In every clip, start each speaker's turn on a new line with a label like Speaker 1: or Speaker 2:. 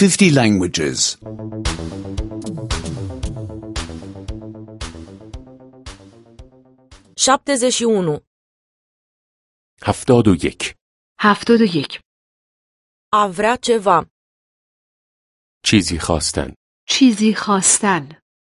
Speaker 1: 50 languages.
Speaker 2: 71.
Speaker 3: 71.
Speaker 4: 71.
Speaker 2: A vrea ceva.
Speaker 3: چیزی خواستن.
Speaker 4: چیزی خواستن.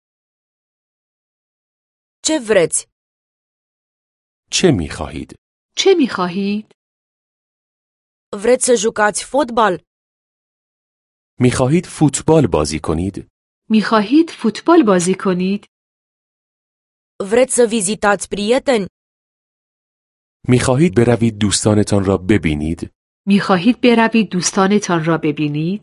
Speaker 2: Ce vreți?
Speaker 3: چه می‌خواهید؟
Speaker 4: چه می‌خواهید؟
Speaker 2: Vreți să jucați fotbal?
Speaker 3: می‌خواهید فوتبال بازی کنید؟
Speaker 4: می‌خواهید فوتبال بازی کنید؟
Speaker 2: Vreți să vizitați prieteni?
Speaker 3: می‌خواهید بروید دوستانتان را ببینید؟
Speaker 4: می‌خواهید بروید دوستانتان را ببینید؟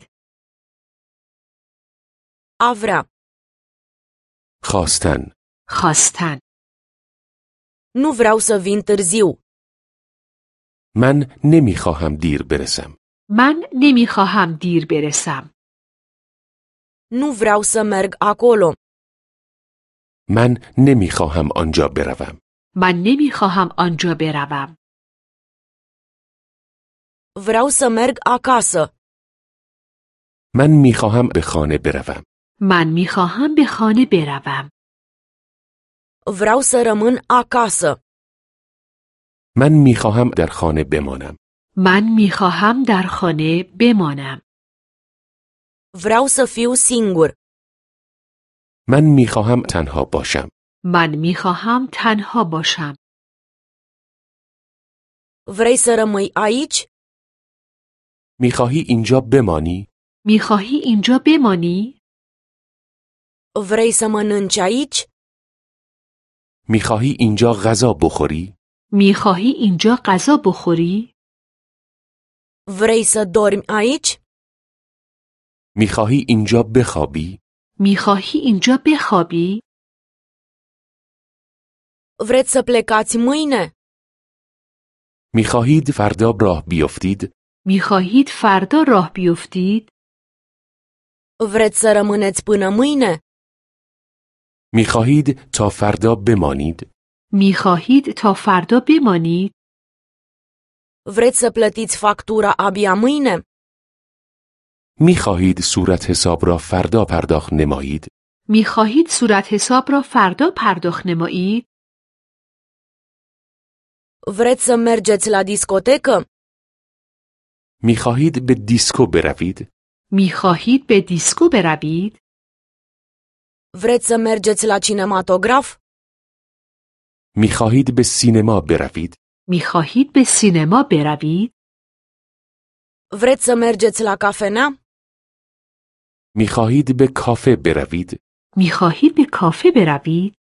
Speaker 2: A vrea.
Speaker 3: خواستن.
Speaker 4: خواستن.
Speaker 2: Nu vreau să vin târziu.
Speaker 3: من نمی‌خواهم دیر برسم.
Speaker 4: من نمی‌خواهم دیر برسم.
Speaker 2: Nu vreau să merg acolo.
Speaker 3: من نمی‌خواهم آنجا بروم.
Speaker 4: من نمی‌خواهم آنجا بروم.
Speaker 2: Vreau să merg acasă.
Speaker 3: من می‌خواهم به خانه بروم.
Speaker 4: من می‌خواهم به خانه بروم.
Speaker 2: Vreau să rămân acasă.
Speaker 3: من می‌خواهم در خانه بمانم.
Speaker 4: من می‌خواهم در خانه بمانم.
Speaker 2: Vreau să fiu singur.
Speaker 3: من می‌خواهم تنها باشم.
Speaker 4: من می‌خواهم تنها باشم.
Speaker 2: Vrei să rămâi aici?
Speaker 3: می‌خواهی اینجا بمانی؟
Speaker 4: می‌خواهی اینجا بمانی؟
Speaker 2: Vrei să mănânci aici?
Speaker 3: می‌خواهی اینجا غذا بخوری؟
Speaker 4: می‌خواهی اینجا غذا بخوری؟
Speaker 2: Vrei să dormi aici?
Speaker 3: می‌خواهی اینجا بخوابی؟
Speaker 4: می‌خواهی اینجا بخوابی؟
Speaker 2: Vreți să plecați mâine?
Speaker 3: می‌خواهید فردا راه بیفتید؟
Speaker 4: می‌خواهید فردا راه بیفتید؟
Speaker 2: Vreți să rămâneți până mâine?
Speaker 3: می‌خواهید تا فردا بمانید؟
Speaker 4: می‌خواهید تا فردا بمانید؟
Speaker 2: Vreți să plătiți factura abia mâine?
Speaker 3: می‌خواهید صورت حساب را فردا پرداخت نمایید؟
Speaker 4: می‌خواهید صورت حساب را فردا پرداخت نمایید؟
Speaker 2: Vreți să mergeți la discotecă?
Speaker 3: می‌خواهید به دیسکو بروید؟
Speaker 4: می‌خواهید به دیسکو بروید؟
Speaker 2: Vreți să mergeți la cinematograf?
Speaker 3: می‌خواهید به سینما بروید؟
Speaker 4: می‌خواهید به سینما بروید؟
Speaker 2: Vreți să mergeți la cafenea?
Speaker 3: می‌خواهید به کافه بروید؟
Speaker 4: می‌خواهید به کافه بروید؟